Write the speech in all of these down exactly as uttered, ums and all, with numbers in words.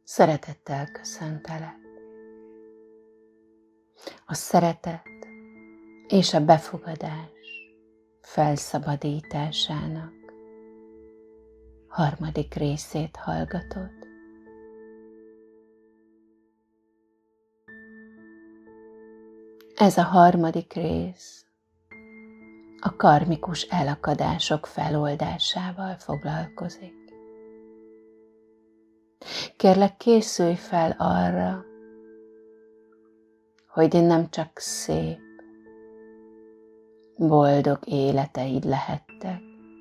Szeretettel köszöntelek. A szeretet és a befogadás felszabadításának harmadik részét hallgatod. Ez a harmadik rész a karmikus elakadások feloldásával foglalkozik. Kérlek, készülj fel arra, hogy nem csak szép, boldog életeid lehettek.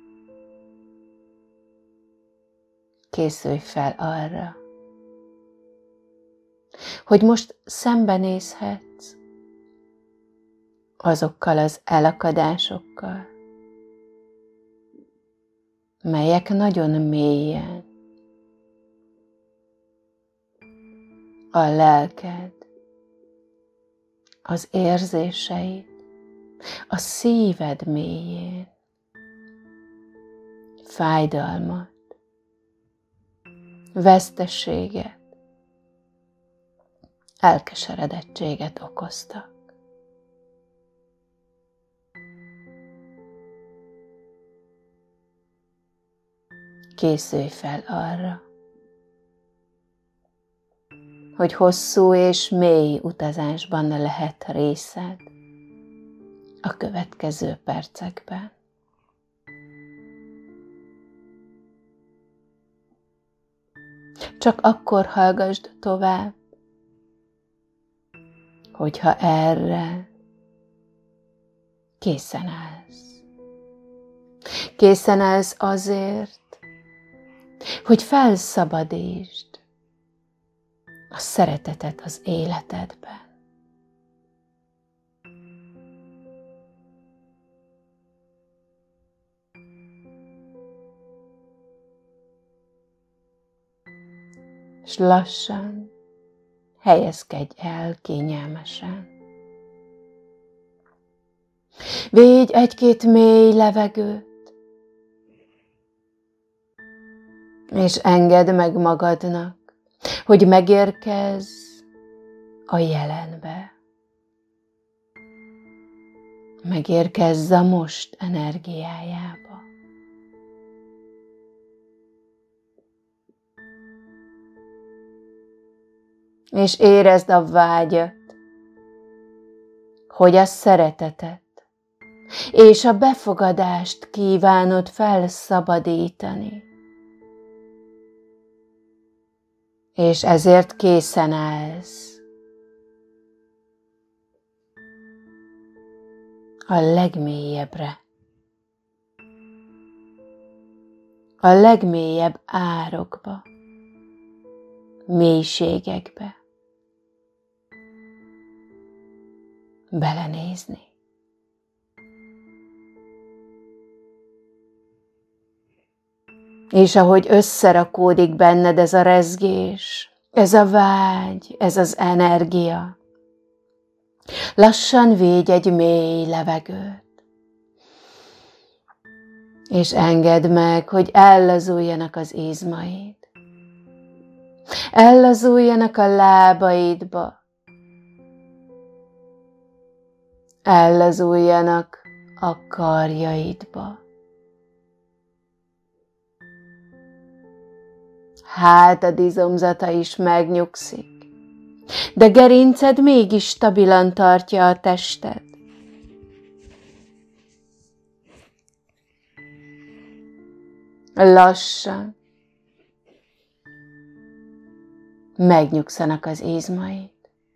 Készülj fel arra, hogy most szembenézhetsz azokkal az elakadásokkal, melyek nagyon mélyen a lelked, az érzéseid, a szíved mélyén fájdalmat, veszteséget, elkeseredettséget okoztak. Készülj fel arra, hogy hosszú és mély utazásban lehet részed a következő percekben. Csak akkor hallgasd tovább, hogyha erre készen állsz. Készen állsz azért, hogy felszabadítsd a szeretetet az életedben. És lassan helyezkedj el kényelmesen. Védj egy-két mély levegőt, és engedd meg magadnak, hogy megérkezz a jelenbe. Megérkezz a most energiájába. És érezd a vágyat, hogy a szeretetet és a befogadást kívánod felszabadítani. És ezért készen állsz a legmélyebbre, a legmélyebb árokba, mélységekbe belenézni. És ahogy összerakódik benned ez a rezgés, ez a vágy, ez az energia, lassan védj egy mély levegőt, és engedd meg, hogy ellazuljanak az izmaid, ellazuljanak a lábaidba, ellazuljanak a karjaidba. Hátad izomzata is megnyugszik, de gerinced mégis stabilan tartja a tested. Lassan megnyugszanak az izmaid.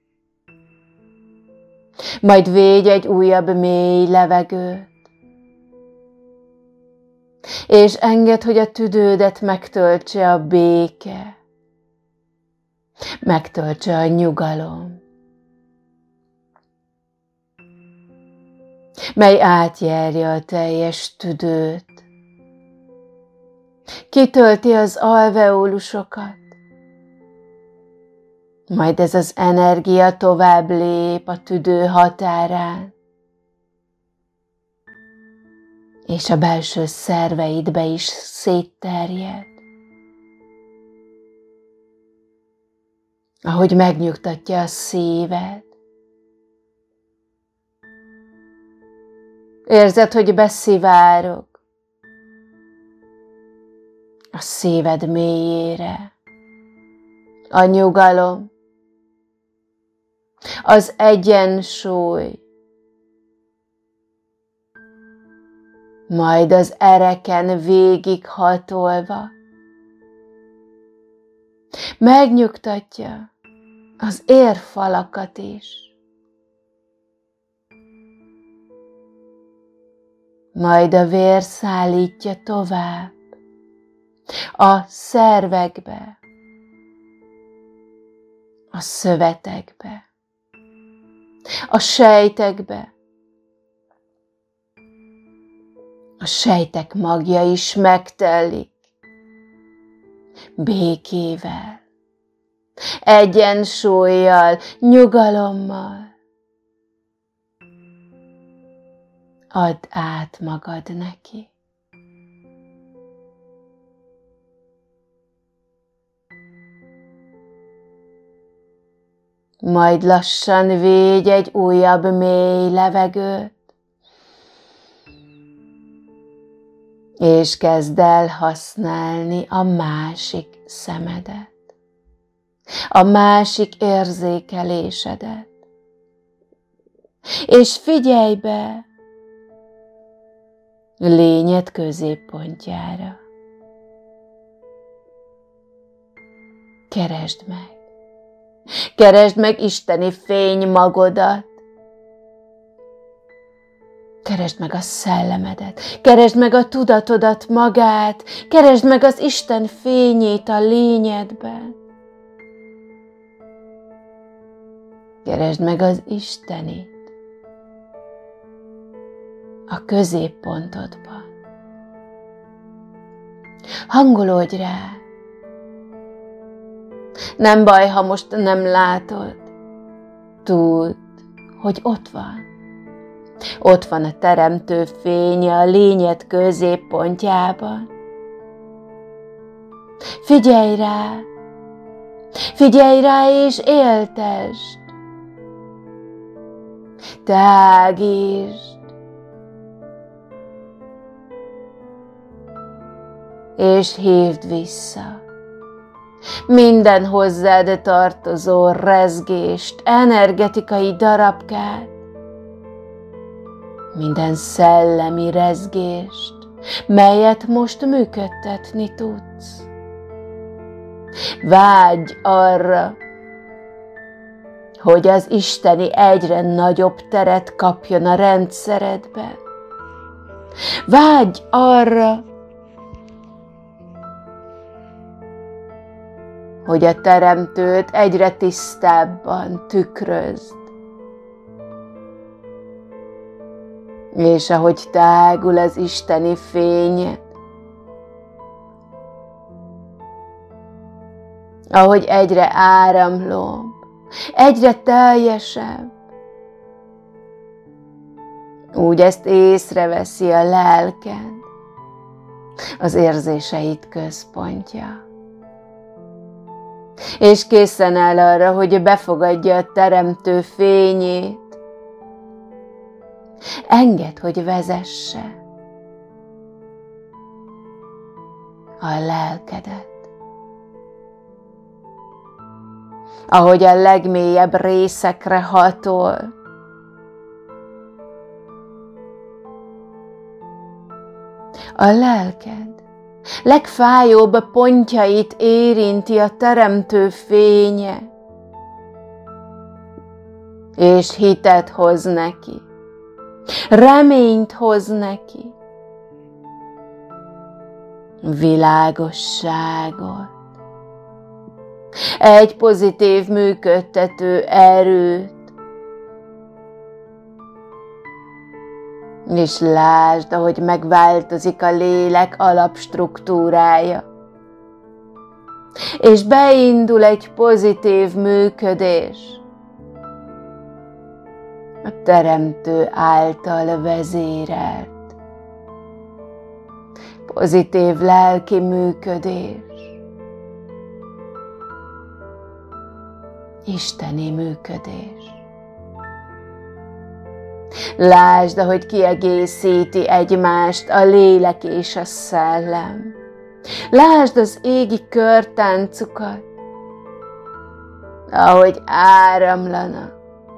Majd védj egy újabb mély levegőt, és engedd, hogy a tüdődet megtöltse a béke, megtöltse a nyugalom, mely átjárja a teljes tüdőt, kitölti az alveolusokat, majd ez az energia tovább lép a tüdő határán, és a belső szerveidbe is szétterjed. ahogy megnyugtatja a szíved. Érzed, hogy beszivárog a szíved mélyére a nyugalom, az egyensúly, majd az ereken végighatolva megnyugtatja az érfalakat is. Majd a vér szállítja tovább a szervekbe, a szövetekbe, a sejtekbe. A sejtek magja is megtelik békével, egyensúllyal, nyugalommal. Add át magad neki. Majd lassan védj egy újabb mély levegőt, és kezd el használni a másik szemedet, a másik érzékelésedet. És figyelj be lényed középpontjára. Keresd meg, keresd meg isteni fénymagodat, keresd meg a szellemedet, keresd meg a tudatodat magát, keresd meg az Isten fényét a lényedben. Keresd meg az Istenit a középpontodban. Hangolódj rá. Nem baj, ha most nem látod. Tudd, hogy ott van. Ott van a teremtő fénye a lényed középpontjában. Figyelj rá, figyelj rá és éltesd. Tágítsd. És hívd vissza minden hozzád tartozó rezgést, energetikai darabkát, minden szellemi rezgést, melyet most működtetni tudsz. Vágyj arra, hogy az isteni egyre nagyobb teret kapjon a rendszeredben. Vágyj arra, hogy a teremtőt egyre tisztábban tükrözd. És ahogy tágul az isteni fényed, ahogy egyre áramlóbb, egyre teljesebb, úgy ezt észreveszi a lelked, az érzéseid központja. És készen áll arra, hogy befogadja a teremtő fényét. Engedd, hogy vezesse a lelkedet. Ahogy a legmélyebb részekre hatol, a lelked legfájóbb pontjait érinti a teremtő fénye, és hitet hoz neki, reményt hoz neki, világosságot, egy pozitív működtető erőt, és lásd, ahogy megváltozik a lélek alapstruktúrája, és beindul egy pozitív működés, a teremtő által vezérelt, pozitív lelki működés. isteni működés. Lásd, ahogy kiegészíti egymást a lélek és a szellem. Lásd az égi körtáncukat, ahogy áramlanak,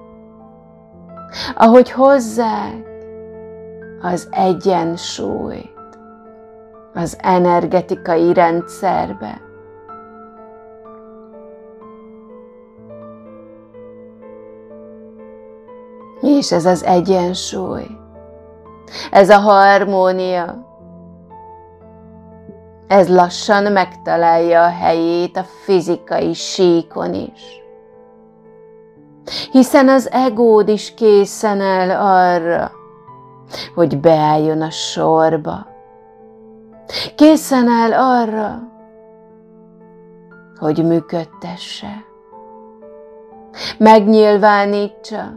ahogy hozzák az egyensúlyt az energetikai rendszerbe. És ez az egyensúly, ez a harmónia, ez lassan megtalálja a helyét a fizikai síkon is. Hiszen az egód is készen áll arra, hogy beálljon a sorba. Készen áll arra, hogy működtesse, megnyilvánítsa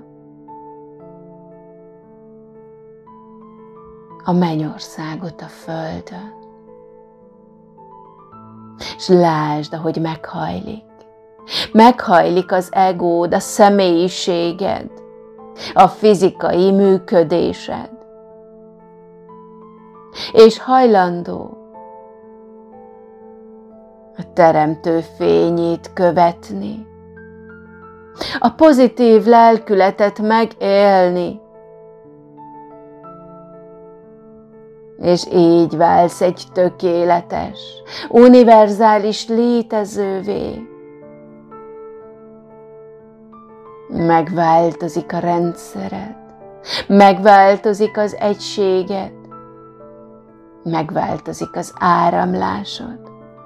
a mennyországot a földön. És lásd, ahogy meghajlik. Meghajlik az egód, a személyiséged, a fizikai működésed. És hajlandó a teremtő fényét követni, a pozitív lelkületet megélni, és így válsz egy tökéletes, univerzális létezővé. Megváltozik a rendszered, megváltozik az egységed, megváltozik az áramlásod.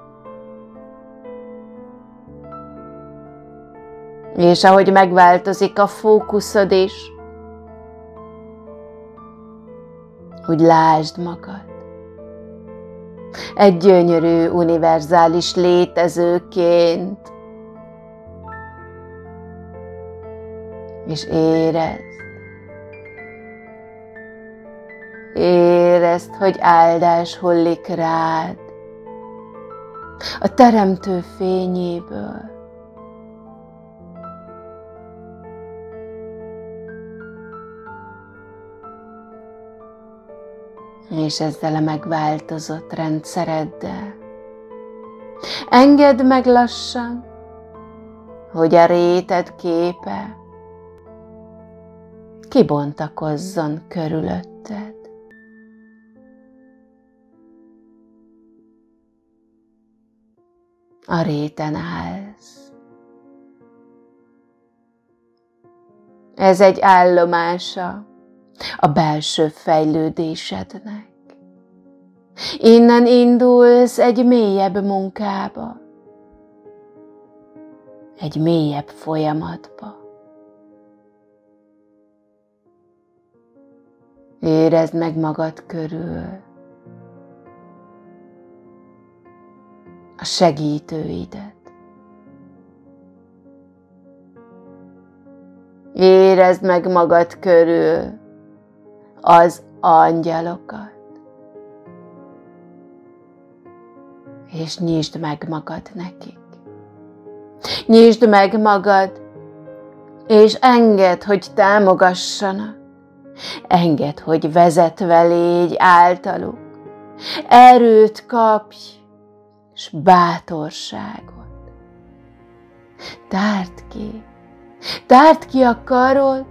És ahogy megváltozik a fókuszod is, úgy lásd magad egy gyönyörű, univerzális létezőként, és érezd, érezd, hogy áldás hullik rád a teremtő fényéből. És ezzel a megváltozott rendszereddel engedd meg lassan, hogy a réted képe kibontakozzon körülötted. A réten állsz. Ez egy állomása a belső fejlődésednek. Innen indulsz egy mélyebb munkába, egy mélyebb folyamatba. Érezd meg magad körül a segítőidet. Érezd meg magad körül az angyalokat, és nyisd meg magad nekik. Nyisd meg magad, és engedd, hogy támogassanak. Engedd, hogy vezetve légy általuk. Erőt kapj, és bátorságot. Tárd ki, tárd ki a karod,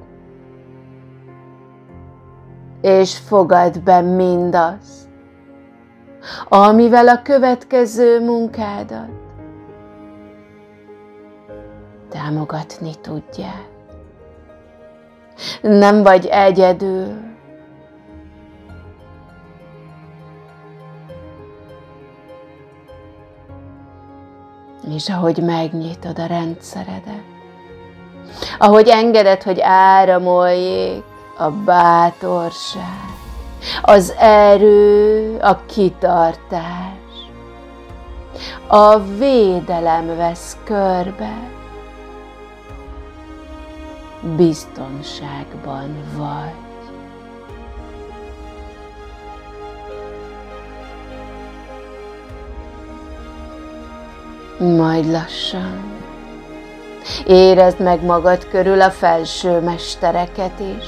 és fogadd be mindazt, amivel a következő munkádat támogatni tudják. Nem vagy egyedül. És ahogy megnyitod a rendszeredet, ahogy engeded, hogy áramoljék a bátorság, az erő, a kitartás, a védelem vesz körbe, biztonságban vagy. Majd lassan Érezd meg magad körül a felső mestereket is.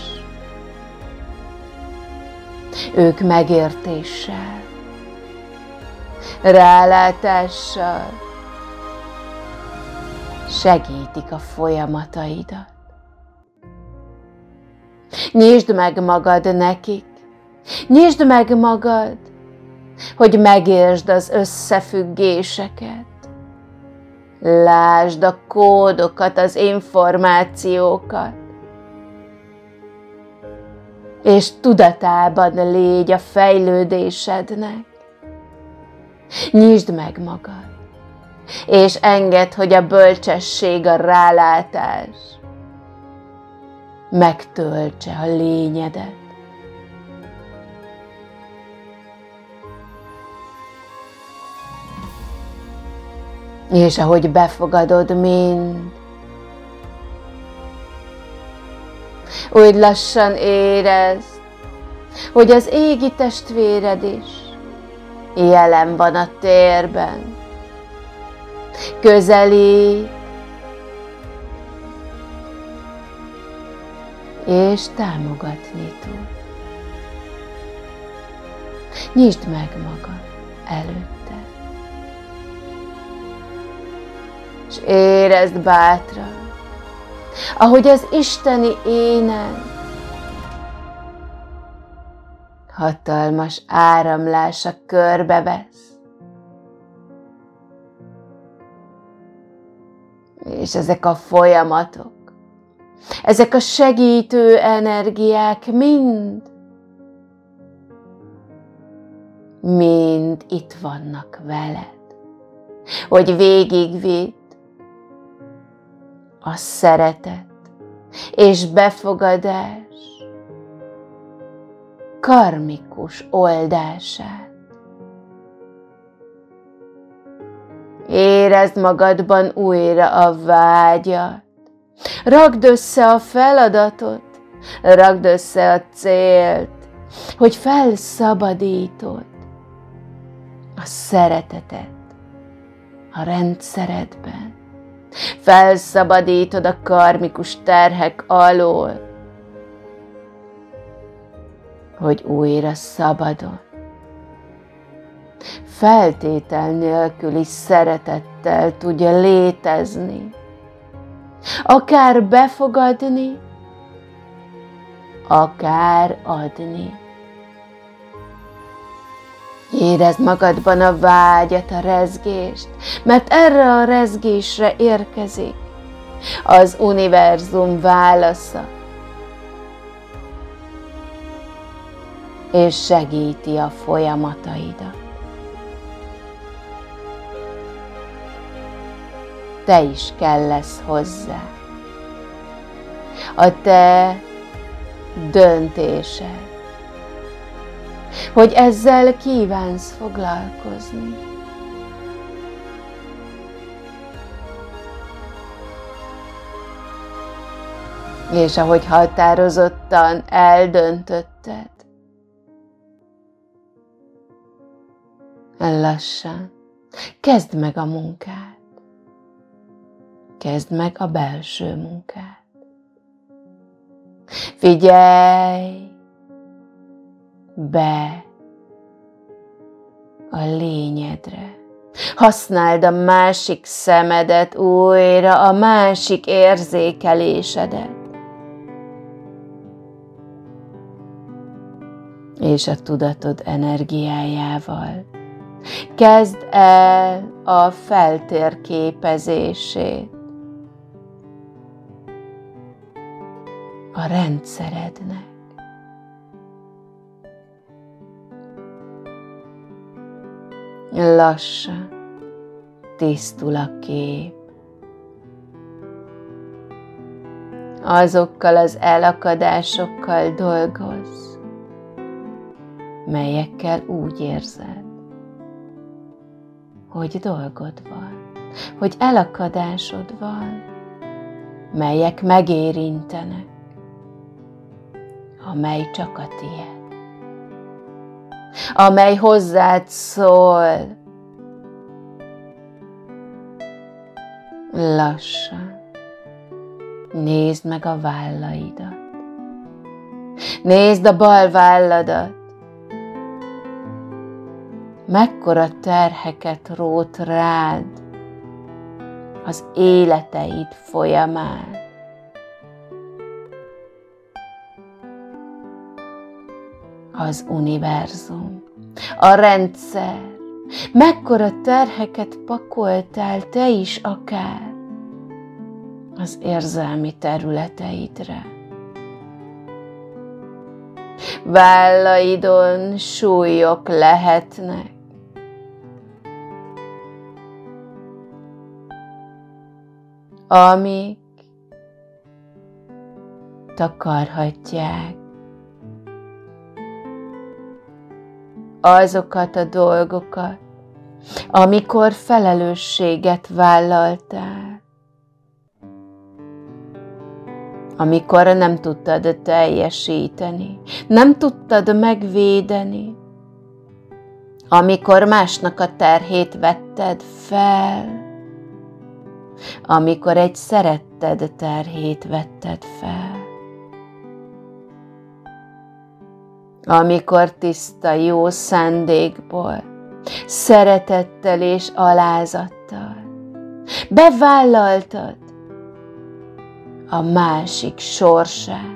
Ők megértéssel, rálátással segítik a folyamataidat. Nyisd meg magad nekik, nyisd meg magad, hogy megértsd az összefüggéseket. Lásd a kódokat, az információkat, és tudatában légy a fejlődésednek. Nyisd meg magad, és engedd, hogy a bölcsesség, a rálátás megtöltse a lényedet. És ahogy befogadod mind, úgy lassan érezd, hogy az égi testvéred is jelen van a térben. Közelít, és támogatni tud. Nyisd meg magad előtte, és érezd bátran, ahogy az isteni énen hatalmas áramlása körbevesz, és ezek a folyamatok, ezek a segítő energiák mind, mind itt vannak veled, hogy végigvidd a szeretet és befogadás karmikus oldását. Érezd magadban újra a vágyat, rakd össze a feladatot, rakd össze a célt, hogy felszabadítod a szeretetet a rendszeredben. Felszabadítod a karmikus terhek alól, hogy újra szabadon, feltétel nélküli szeretettel tudja létezni, akár befogadni, akár adni. Érezd magadban a vágyat, a rezgést, mert erre a rezgésre érkezik az univerzum válasza, és segíti a folyamataidat. Te is kell lesz hozzá. A te döntésed, hogy ezzel kívánsz foglalkozni. És ahogy határozottan eldöntötted, lassan kezdd meg a munkát. Kezdd meg a belső munkát. Figyelj be a lényedre. Használd a másik szemedet újra, a másik érzékelésedet. És a tudatod energiájával kezdd el a feltérképezését a rendszerednek. Lassan tisztul a kép. Azokkal az elakadásokkal dolgozz, melyekkel úgy érzed, hogy dolgod van, hogy elakadásod van, melyek megérintenek, amely csak a tiéd, amely hozzád szól. Lassan Nézd meg a vállaidat. Nézd a bal válladat. Mekkora terheket rótt rád az életeid folyamán. Az univerzum, a rendszer, mekkora terheket pakoltál te is akár az érzelmi területeidre. Vállaidon súlyok lehetnek, amik takarhatják azokat a dolgokat, amikor felelősséget vállaltál, amikor nem tudtad teljesíteni, nem tudtad megvédeni, amikor másnak a terhét vetted fel, amikor egy szeretted terhét vetted fel, amikor tiszta jó szándékból, szeretettel és alázattal bevállaltad a másik sorsát.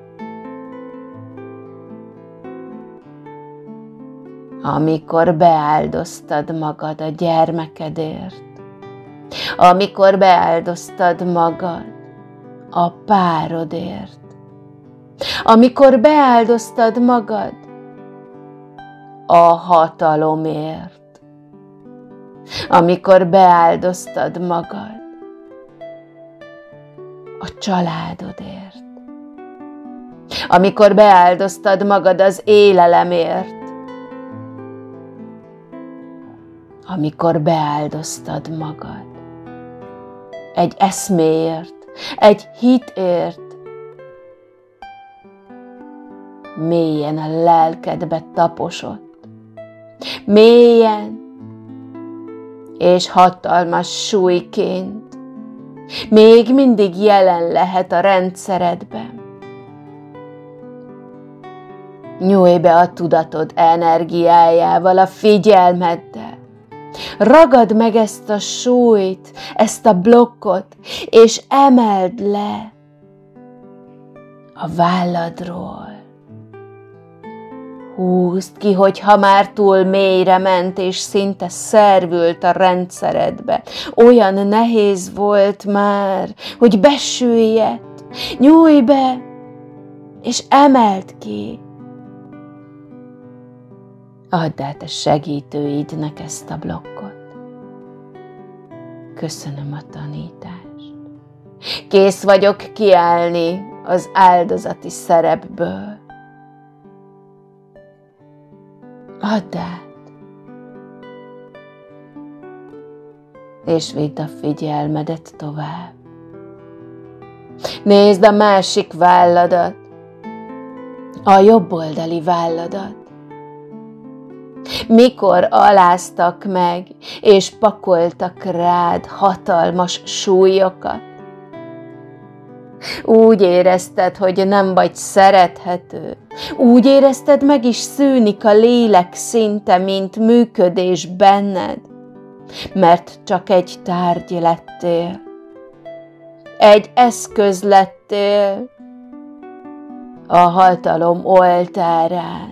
Amikor beáldoztad magad a gyermekedért, amikor beáldoztad magad a párodért, amikor beáldoztad magad a hatalomért, amikor beáldoztad magad a családodért, amikor beáldoztad magad az élelemért, amikor beáldoztad magad egy eszméért, egy hitért, mélyen a lelkedbe taposott, mélyen és hatalmas súlyként még mindig jelen lehet a rendszeredben. Nyújj be a tudatod energiájával, a figyelmeddel. Ragad meg ezt a súlyt, ezt a blokkot, és emeld le a válladról. Húzd ki, hogyha már túl mélyre ment, és szinte szervült a rendszeredbe. Olyan nehéz volt már, hogy besüllyedt. Nyújj be, és emeld ki. Add át a segítőidnek ezt a blokkot. Köszönöm a tanítást. Kész vagyok kiállni az áldozati szerepből. Add át, és vidd a figyelmedet tovább. Nézd a másik válladat, a jobboldali válladat. Mikor aláztak meg, és pakoltak rád hatalmas súlyokat. Úgy érezted, hogy nem vagy szerethető. Úgy érezted, meg is szűnik a lélek szinte, mint működés benned, mert csak egy tárgy lettél. Egy eszköz lettél a hatalom oltárán.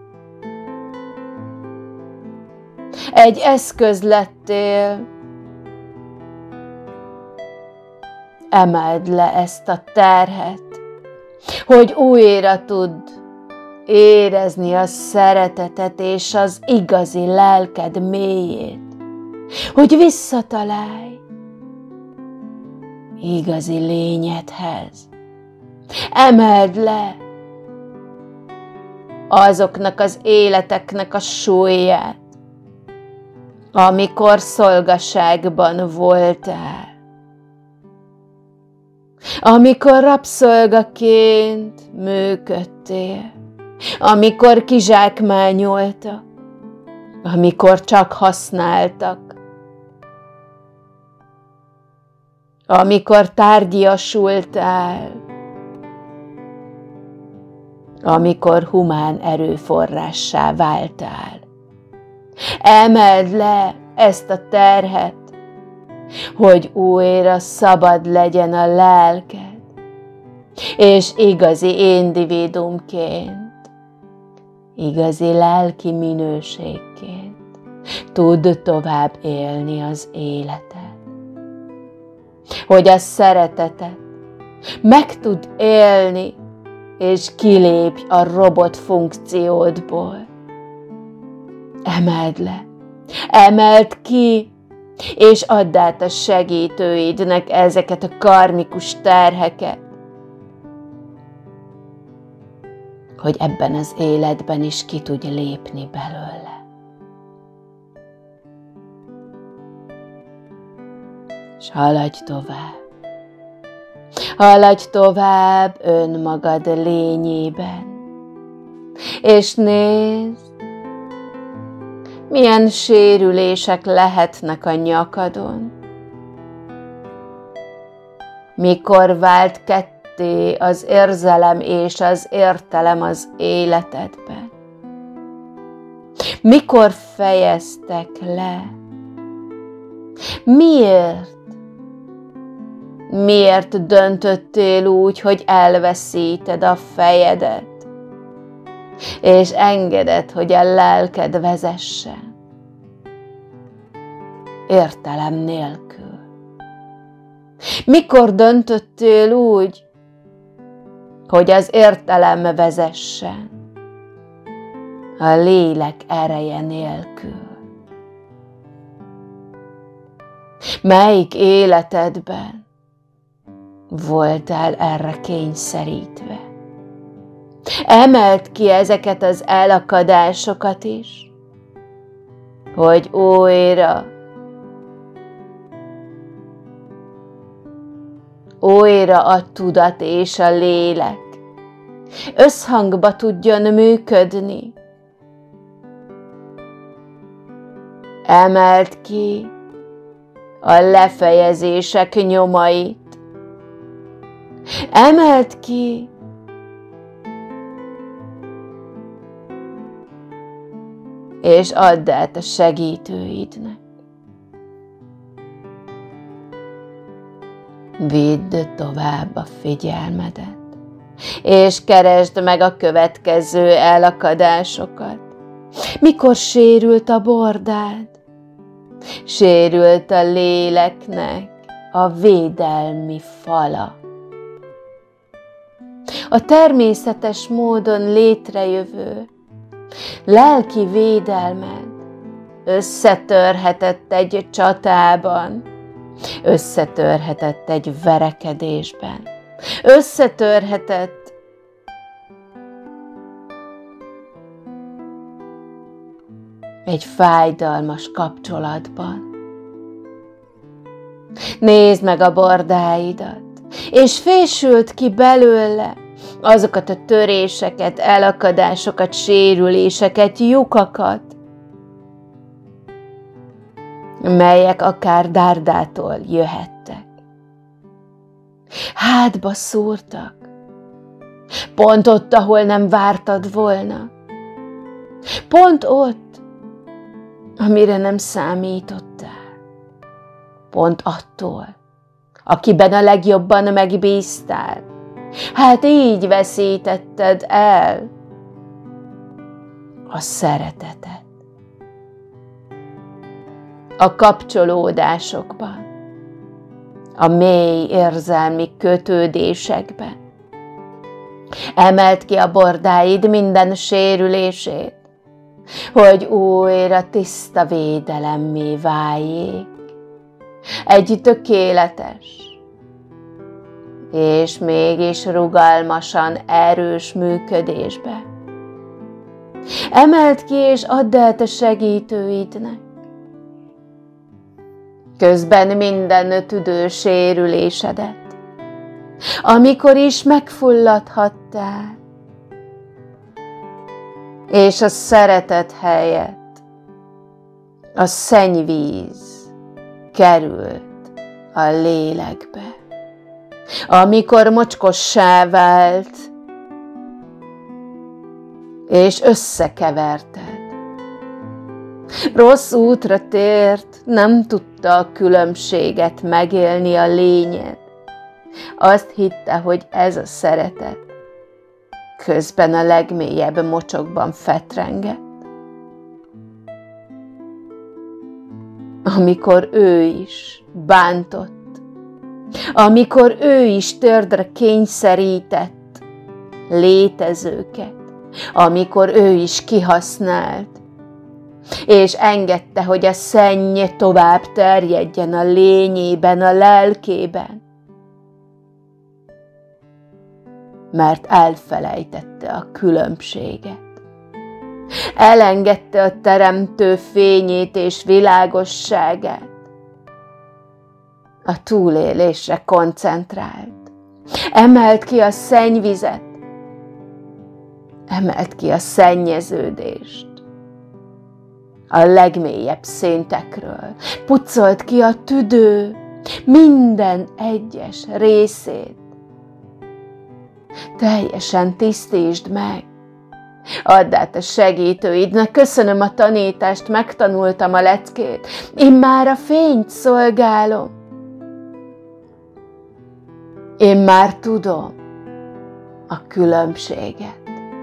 Egy eszköz lettél. Emeld le ezt a terhet, hogy újra tudd érezni a szeretetet és az igazi lelked mélyét, hogy visszatalálj igazi lényedhez. Emeld le azoknak az életeknek a súlyát, amikor szolgaságban voltál, amikor rabszolgaként működtél, amikor kizsákmányoltak, amikor csak használtak, amikor tárgyiasultál, amikor humán erőforrássá váltál. Emeld le ezt a terhet, hogy újra szabad legyen a lelked, és igazi individumként, igazi lelki minőségként tudd tovább élni az életed. Hogy a szeretetet meg tud élni, és kilépj a robot funkciódból. Emeld le, emeld ki, és add át a segítőidnek ezeket a karmikus terheket, hogy ebben az életben is ki tudj lépni belőle. És haladj tovább. Haladj tovább önmagad lényében, és nézd, milyen sérülések lehetnek a nyakadon. Mikor vált ketté az érzelem és az értelem az életedben? Mikor fejeztek le? Miért? Miért döntöttél úgy, hogy elveszíted a fejedet, és engeded, hogy a lelked vezessen? Értelem nélkül. Mikor döntöttél úgy, hogy az értelem vezessen, a lélek ereje nélkül? Melyik életedben voltál erre kényszerítve? Emeld ki ezeket az elakadásokat is, hogy újra, újra a tudat és a lélek összhangba tudjon működni. Emeld ki a lefejezések nyomait. Emeld ki és add át a segítőidnek. Vidd tovább a figyelmedet, és keresd meg a következő elakadásokat. Mikor sérült a bordád? Sérült a léleknek a védelmi fala. A természetes módon létrejövő lelki védelmed összetörhetett egy csatában, összetörhetett egy verekedésben, összetörhetett egy fájdalmas kapcsolatban. Nézd meg a bordáidat, és fésült ki belőle azokat a töréseket, elakadásokat, sérüléseket, lyukakat, melyek akár dárdától jöhettek. Hátba szúrtak, pont ott, ahol nem vártad volna, pont ott, amire nem számítottál, pont attól, akiben a legjobban megbíztál. Hát így veszítetted el a szeretetet. A kapcsolódásokban, a mély érzelmi kötődésekben. Emeld ki a bordáid minden sérülését, hogy újra tiszta védelemmé váljék. Egy tökéletes és mégis rugalmasan erős működésbe. Emeld ki és add át a segítőidnek. Közben minden tüdő sérülésedet, amikor is megfulladhattál, és a szeretet helyett a szennyvíz került a lélekbe, amikor mocskossá vált, és összekeverted. Rossz útra tért, nem tudta a különbséget megélni a lényed. Azt hitte, hogy ez a szeretet, közben a legmélyebb mocsokban fetrengett. Amikor ő is bántott, amikor ő is tördre kényszerített létezőket, amikor ő is kihasznált, és engedte, hogy a szenny tovább terjedjen a lényében, a lelkében, mert elfelejtette a különbséget. Elengedte a teremtő fényét és világosságát. A túlélésre koncentrált. Emelt ki a szennyvizet. Emelt ki a szennyeződést. A legmélyebb szintekről. Puccolt ki a tüdő minden egyes részét. Teljesen tisztítsd meg. Add át a segítőidnek, köszönöm a tanítást, megtanultam a leckét, én már a fényt szolgálom. Én már tudom a különbséget.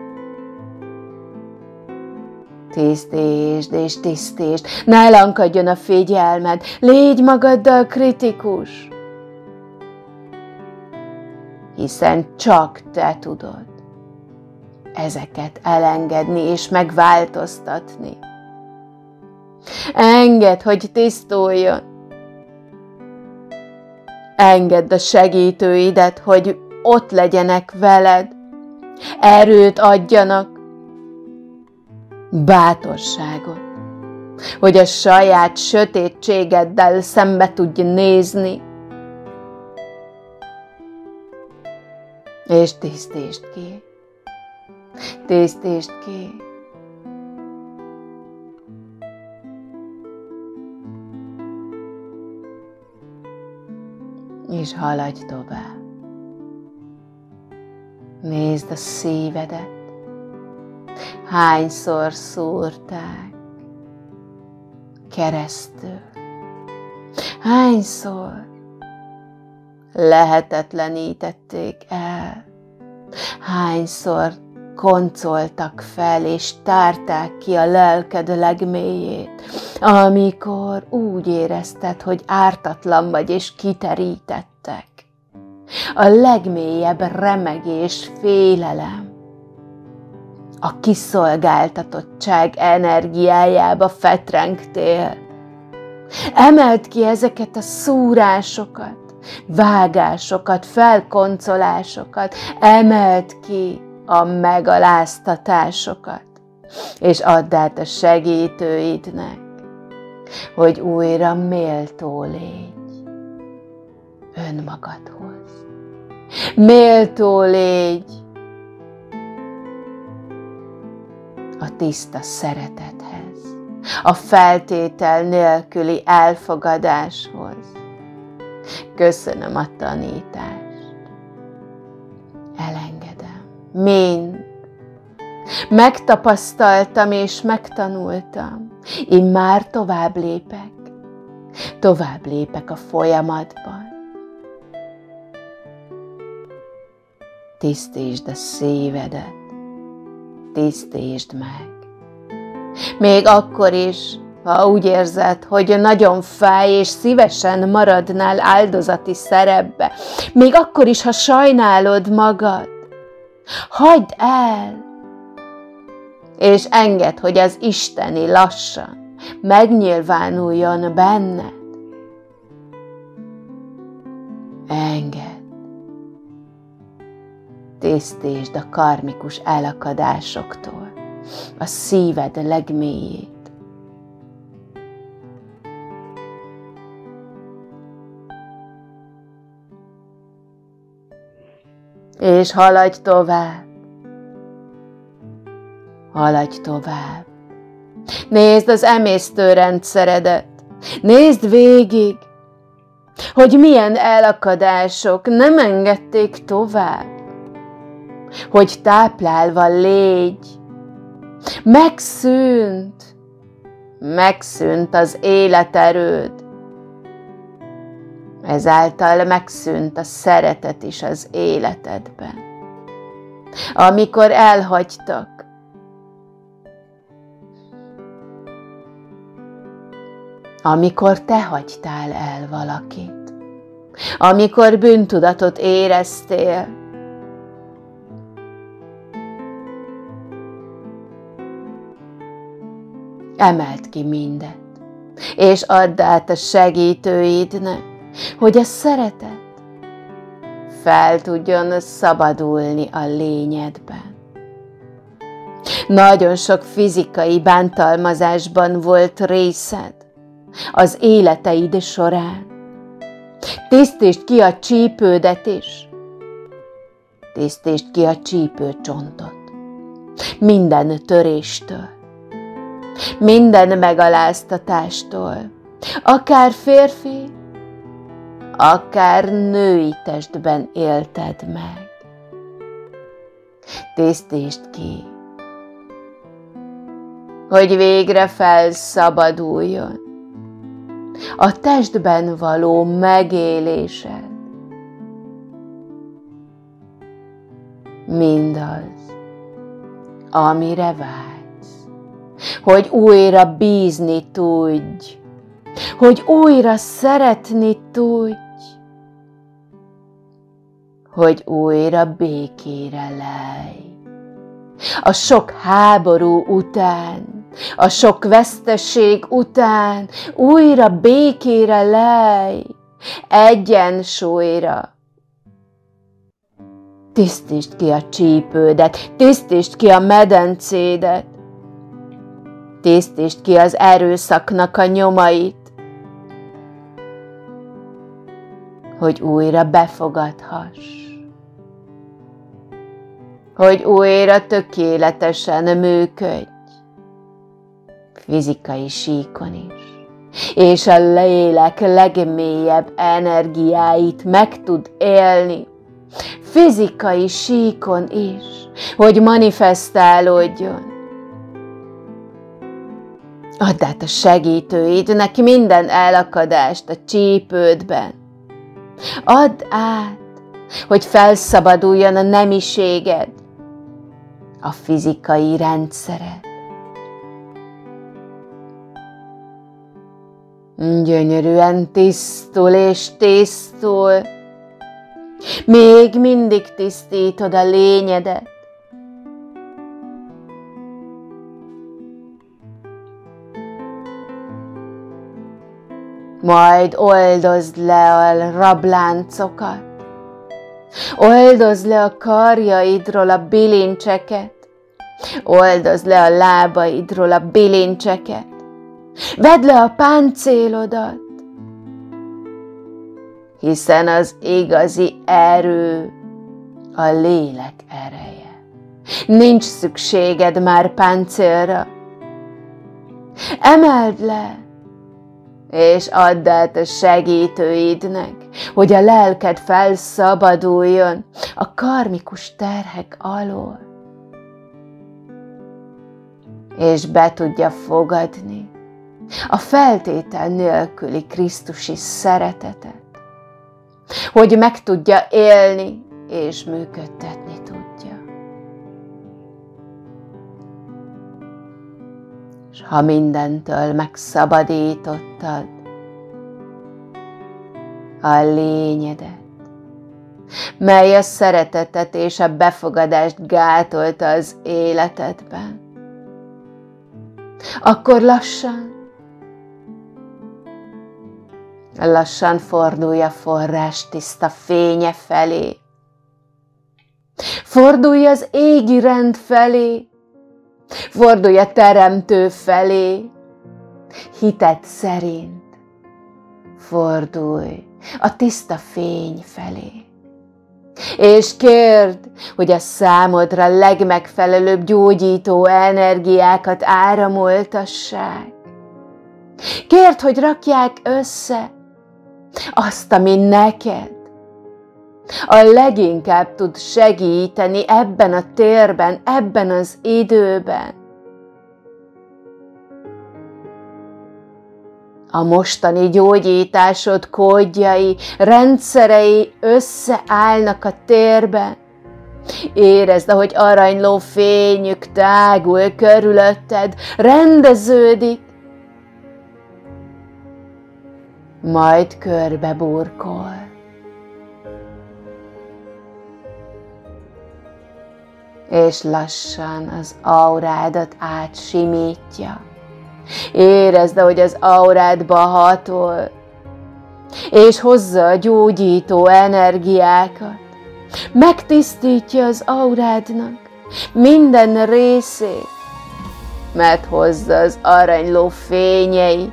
Tisztítsd és tisztítsd, ne lankadjon a figyelmed, légy magaddal kritikus, hiszen csak te tudod ezeket elengedni és megváltoztatni. Engedd, hogy tisztuljon. Engedd a segítőidet, hogy ott legyenek veled, erőt adjanak, bátorságot, hogy a saját sötétségeddel szembe tudj nézni, és tisztítsd ki. Tisztítsd ki. És haladj tovább. Nézd a szívedet. Hányszor szúrták keresztül. Hányszor lehetetlenítették el. Hányszor koncoltak fel és tárták ki a lelked legmélyét, amikor úgy érezted, hogy ártatlan vagy és kiterítettek. A legmélyebb remegés, félelem, a kiszolgáltatottság energiájába fetrengtél. Emeld ki ezeket a szúrásokat, vágásokat, felkoncolásokat, emeld ki a megaláztatásokat, és add át a segítőidnek, hogy újra méltó légy önmagadhoz. Méltó légy a tiszta szeretethez, a feltétel nélküli elfogadáshoz. Köszönöm a tanítást. Elengedem. Mind. Megtapasztaltam és megtanultam. Én már tovább lépek. Tovább lépek a folyamatban. Tisztítsd a szívedet. Tisztítsd meg. Még akkor is, ha úgy érzed, hogy nagyon fáj, és szívesen maradnál áldozati szerepbe, még akkor is, ha sajnálod magad, hagyd el, és engedd, hogy az isteni lassan megnyilvánuljon benned. Engedd. Tisztítsd a karmikus elakadásoktól a szíved legmélyét. És haladj tovább. Haladj tovább. Nézd az emésztőrendszeredet. Nézd végig. hogy milyen elakadások nem engedték tovább, hogy táplálva légy, megszűnt, megszűnt az életerőd, ezáltal megszűnt a szeretet is az életedben. Amikor elhagytak, amikor te hagytál el valakit, amikor bűntudatot éreztél, emeld ki mindet, és add át a segítőidnek, hogy a szeretet fel tudjon szabadulni a lényedben. Nagyon sok fizikai bántalmazásban volt részed az életeid során. Tisztítsd ki a csípődet is. Tisztítsd ki a csípőcsontot. Minden töréstől, minden megaláztatástól, akár férfi, akár női testben élted meg. Tisztítsd ki, hogy végre felszabaduljon a testben való megélésed. Mindaz, amire vágysz, hogy újra bízni tudj, hogy újra szeretni tudj, hogy újra békére lelj. A sok háború után, a sok veszteség után újra békére lelj, egyensúlyra. Tisztítsd ki a csípődet, tisztítsd ki a medencédet, tisztítsd ki az erőszaknak a nyomait, hogy újra befogadhass, hogy újra tökéletesen működj, fizikai síkon is, és a lélek legmélyebb energiáit meg tud élni, fizikai síkon is, hogy manifestálódjon. Add át a segítőidnek minden elakadást a csípődben. Add át, hogy felszabaduljon a nemiséged, a fizikai rendszered. Gyönyörűen tisztul és tisztul. Még mindig tisztítod a lényedet. Majd oldozd le a rabláncokat. Oldozd le a karjaidról a bilincseket. Oldozd le a lábaidról a bilincseket. Vedd le a páncélodat, hiszen az igazi erő a lélek ereje. Nincs szükséged már páncélra. Emeld le, és add át a segítőidnek, hogy a lelked felszabaduljon a karmikus terhek alól, és be tudja fogadni a feltétel nélküli krisztusi szeretetet, hogy meg tudja élni és működtetni tudja. És ha mindentől megszabadítottad a lényedet, mely a szeretetet és a befogadást gátolta az életedben, akkor lassan, lassan fordulj a forrás tiszta fénye felé. Fordulj az égi rend felé. Fordulj a teremtő felé. Hited szerint fordulj a tiszta fény felé. És kérd, hogy a számodra legmegfelelőbb gyógyító energiákat áramoltassák. Kérd, hogy rakják össze azt, ami neked a leginkább tud segíteni ebben a térben, ebben az időben. A mostani gyógyításod kódjai, rendszerei összeállnak a térben. Érezd, ahogy aranyló fényük tágul körülötted, rendeződik, majd körbe burkol. És lassan az aurádat átsimítja. Érezd, ahogy az aurádba hatol, és hozza a gyógyító energiákat. Megtisztítja az aurádnak minden részét, mert hozza az aranyló fényeit.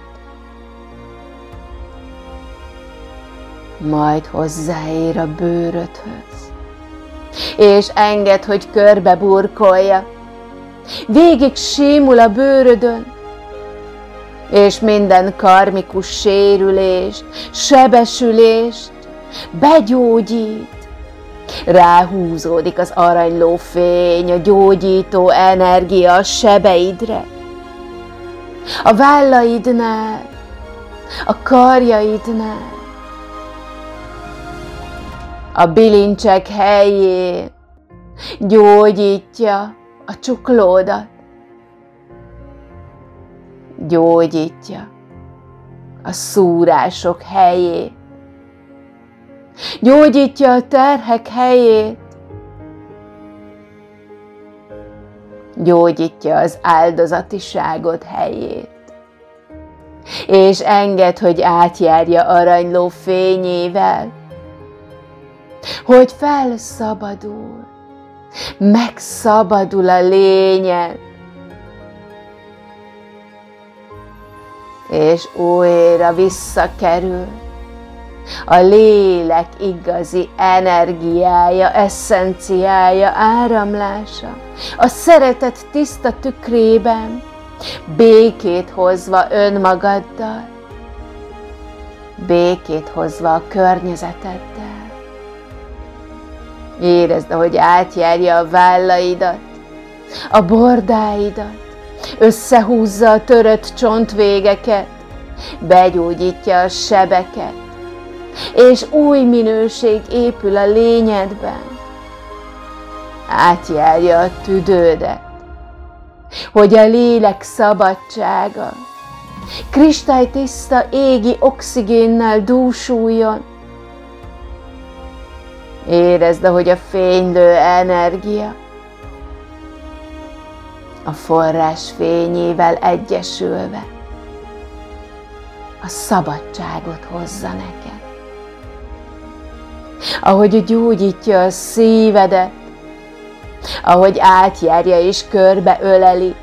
Majd hozzáér a bőrödhöz, és engedd, hogy körbe burkolja. Végig símul a bőrödön, és minden karmikus sérülést, sebesülést begyógyít. Ráhúzódik az aranyló fény, a gyógyító energia a sebeidre, a vállaidnál, a karjaidnál, a bilincsek helyén gyógyítja a csuklódat, gyógyítja a szúrások helyét, gyógyítja a terhek helyét, gyógyítja az áldozatiságod helyét, és engedd, hogy átjárja aranyló fényével, hogy felszabadul, megszabadul a lényed, és újra visszakerül a lélek igazi energiája, eszenciája, áramlása, a szeretet tiszta tükrében, békét hozva önmagaddal, békét hozva a környezeteddel. Érezd, ahogy átjárja a vállaidat, a bordáidat, összehúzza a törött csontvégeket, begyógyítja a sebeket, és új minőség épül a lényedben. Átjárja a tüdődet, hogy a lélek szabadsága kristálytiszta égi oxigénnel dúsuljon. Érezd, ahogy a fénylő energia a forrás fényével egyesülve a szabadságot hozza neked. Ahogy gyógyítja a szívedet, ahogy átjárja és körbe öleli.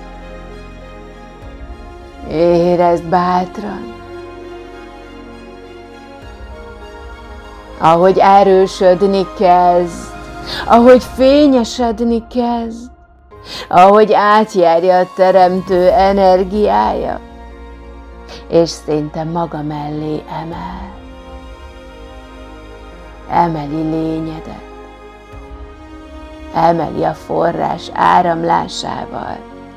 Érezd bátran, ahogy erősödni kezd, ahogy fényesedni kezd, ahogy átjárja a teremtő energiája, és szinte maga mellé emel. Emeli lényedet, emeli a forrás áramlásával.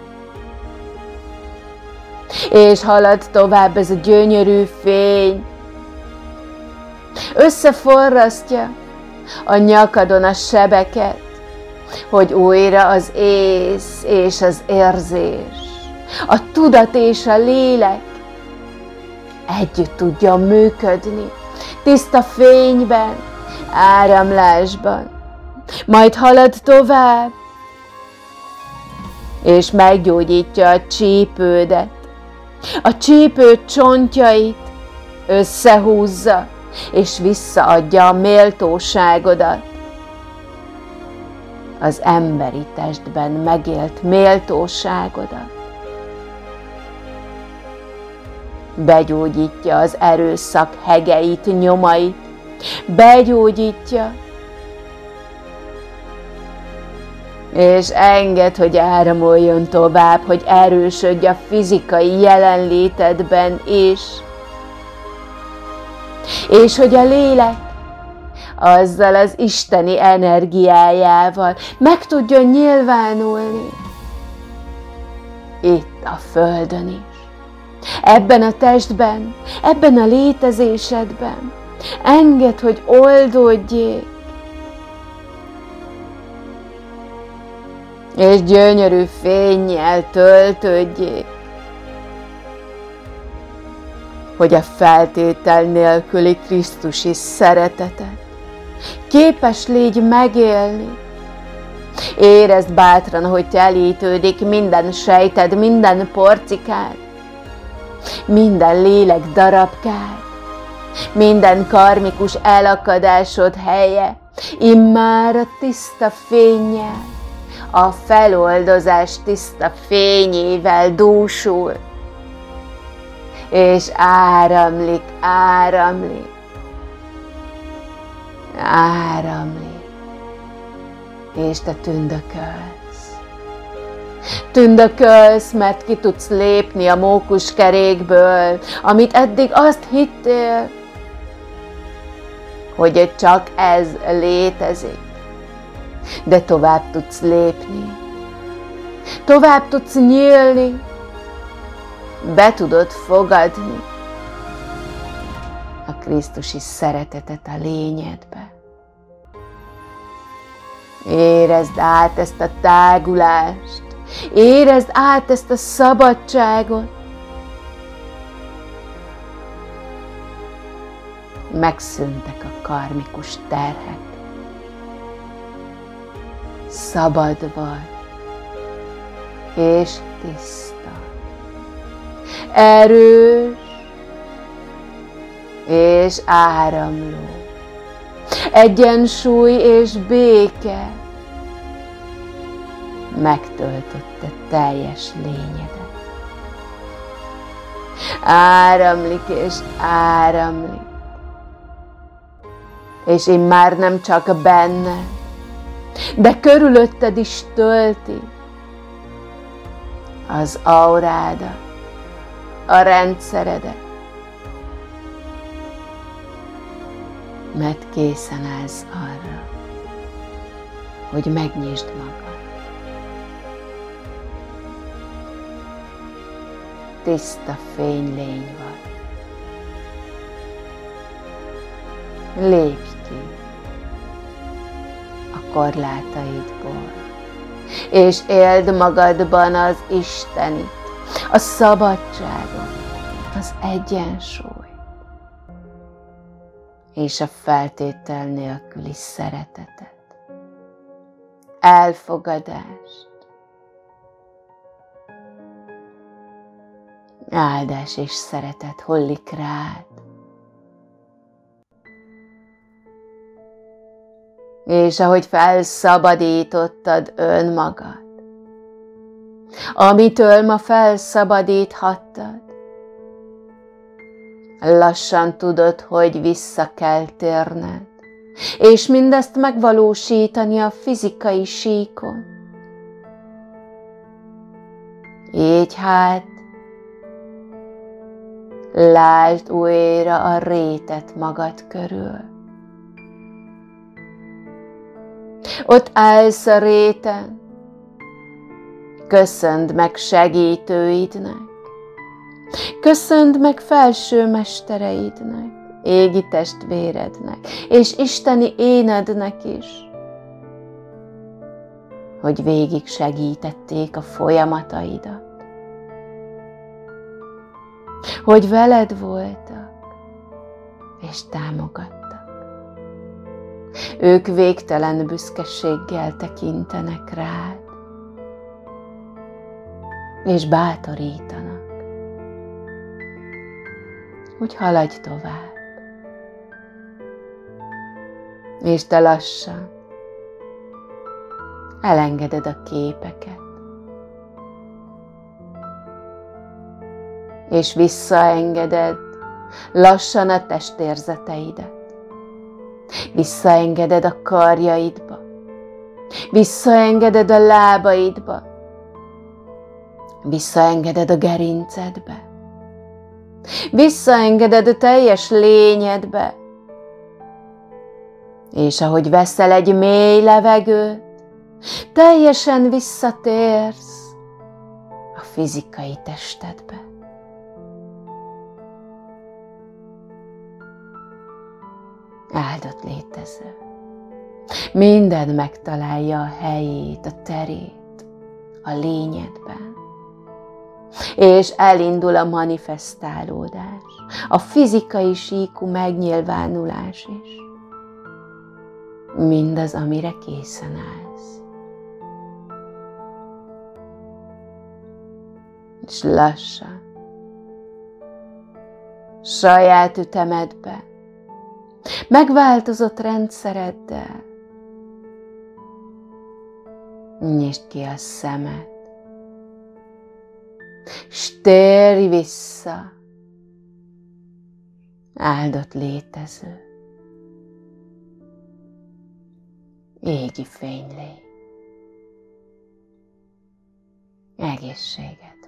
És halad tovább ez a gyönyörű fény, összeforrasztja a nyakadon a sebeket, hogy újra az ész és az érzés, a tudat és a lélek együtt tudjon működni, tiszta fényben, áramlásban. Majd halad tovább, és meggyógyítja a csípődet, a csípő csontjait, összehúzza, és visszaadja a méltóságodat, az emberi testben megélt méltóságodat. Begyógyítja az erőszak hegeit, nyomait, begyógyítja, és engedd, hogy áramoljon tovább, hogy erősödj a fizikai jelenlétedben is. és hogy a lélek azzal az isteni energiájával meg tudjon nyilvánulni itt a földön is. Ebben a testben, ebben a létezésedben. Engedd, hogy oldódjék, és gyönyörű fénnyel töltődjék, hogy a feltétel nélküli krisztusi szeretetet képes légy megélni. Érezd bátran, hogy telítődik minden sejted, minden porcikád, minden lélek darabkád, minden karmikus elakadásod helye, immár a tiszta fénnyel, a feloldozás tiszta fényével dúsul, és áramlik, áramlik, áramlik, és te tündökölsz. Tündökölsz, mert ki tudsz lépni a mókuskerékből, amit eddig azt hittél, hogy csak ez létezik. De tovább tudsz lépni, tovább tudsz nyílni, be tudod fogadni a krisztusi szeretetet a lényedbe. Érezd át ezt a tágulást, érezd át ezt a szabadságot. Megszűntek a karmikus terhek. Szabad vagy, és tiszta, erős, és áramló, egyensúly és béke megtöltötte teljes lényedet. Áramlik és áramlik, és immár nem csak benned, de körülötted is tölti az aurádat, a rendszeredet, mert készen állsz arra, hogy megnyisd magad. Tiszta fénylény vagy. Lépj ki a korlátaidból, és éld magadban az Istenit, a szabadságot, az egyensúlyt, és a feltétel nélküli szeretetet, elfogadást, áldás és szeretet hullik rád, és ahogy felszabadítottad önmagad, amitől ma felszabadíthattad, lassan tudod, hogy vissza kell térned, és mindezt megvalósítani a fizikai síkon. Így hát, lásd újra a rétet magad körül. Ott állsz a réten, köszönd meg segítőidnek, köszönd meg felső mestereidnek, égi testvérednek, és isteni énednek is, hogy végig segítették a folyamataidat, hogy veled voltak, és támogattak. Ők végtelen büszkeséggel tekintenek rád, és bátorítanak, hogy haladj tovább. És te lassan elengeded a képeket, és visszaengeded lassan a testérzeteidet. Visszaengeded a karjaidba, visszaengeded a lábaidba, visszaengeded a gerincedbe, Visszaengeded a teljes lényedbe, és ahogy veszel egy mély levegőt, teljesen visszatérsz a fizikai testedbe. Áldott létező. Minden megtalálja a helyét, a terét a lényedben, és elindul a manifestálódás, a fizikai síkú megnyilvánulás is. Mindaz, amire készen állsz. És lassan, saját ütemedbe, megváltozott rendszereddel nyisd ki a szemed, s térj vissza, áldott létező, égi fénylény. Egészséget!